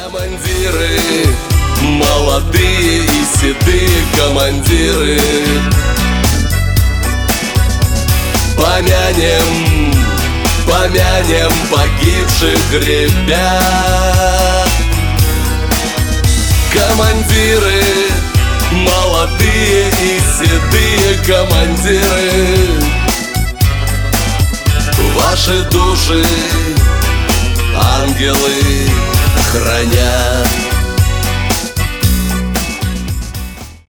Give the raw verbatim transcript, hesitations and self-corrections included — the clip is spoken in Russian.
Командиры, молодые и седые командиры, помянем, помянем погибших ребят. Командиры, молодые и седые командиры, ваши души ангелы хранят.